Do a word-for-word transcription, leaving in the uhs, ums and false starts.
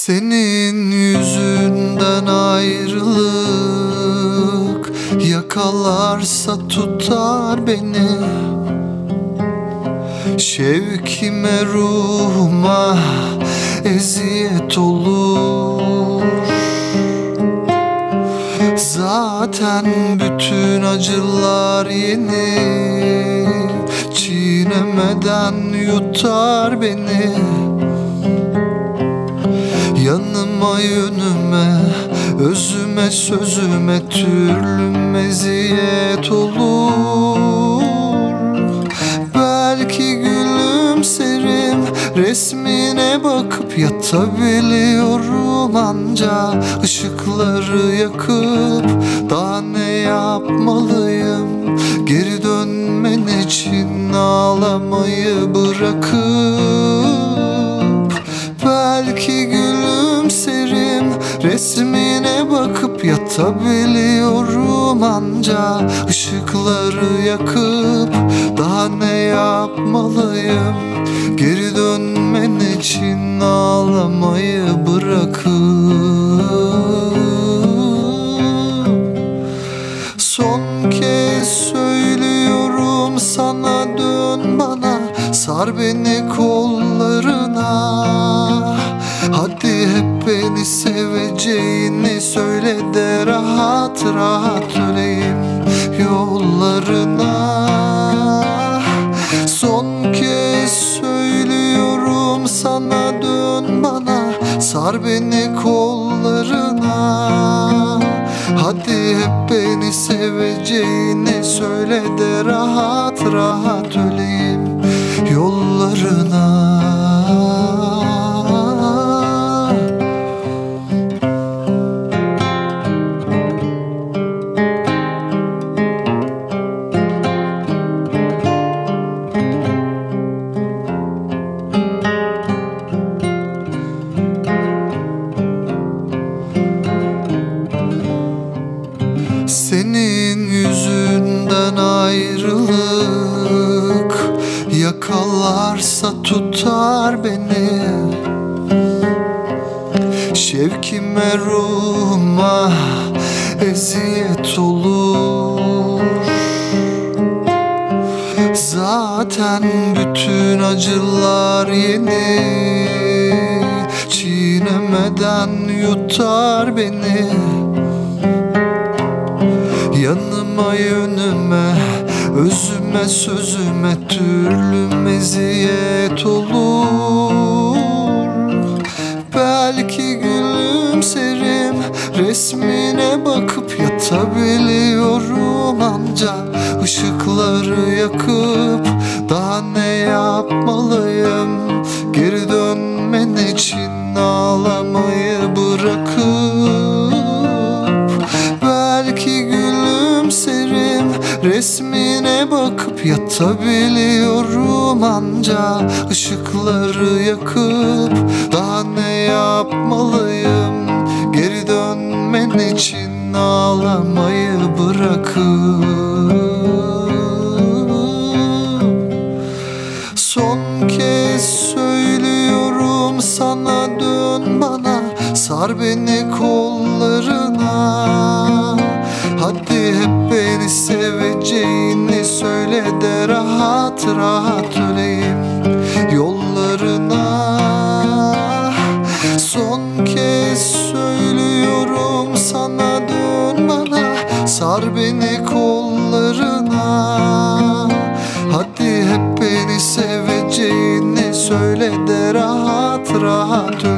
Senin yüzünden ayrılık yakalarsa tutar beni. Şevkime ruhuma eziyet olur. Zaten bütün acılar yeni, çiğnemeden yutar beni. Yanıma yönüme, özüme sözüme türlü meziyet olur. Belki gülümserim, resmine bakıp yatabiliyorum anca. Işıkları yakıp daha ne yapmalıyım? Geri dönmen için ağlamayı bırakıp. Belki gülümserim, resmine bakıp yatabiliyorum anca. Işıkları yakıp daha ne yapmalıyım? Geri dönmen için ağlamayı bırakıp. Son kez söylüyorum sana, dön bana, sar beni kollarına. Hadi hep beni seveceğini söyle de rahat rahat öleyim yollarına. Son kez söylüyorum sana, dön bana, sar beni kollarına. Hadi hep beni seveceğini söyle de rahat rahat öleyim yollarına. Senin yüzünden ayrılık yakalarsa tutar beni. Şevkime ruhuma eziyet olur. Zaten bütün acılar yeni, çiğnemeden yutar beni. Yanıma yönüme, özüme sözüme türlü meziyet olur. Belki gülümserim, resmine bakıp yatabiliyorum anca. Işıkları yakıp daha ne yapmalıyım? Geri dönmen için ağlamayı bırakıp. Belki gülümserim, resmine bakıp yatabiliyorum anca. Işıkları yakıp daha ne yapmalıyım? Geri dönmen için ağlamayı bırakıp. Son kez söylüyorum sana, dön bana, sar beni kollarına. Hadi hep beni seveceğini söyle de rahat rahat öleyim yollarına. Son kez söylüyorum sana, dön bana, sar beni kollarına. Hadi hep beni seveceğini söyle de rahat rahat öleyim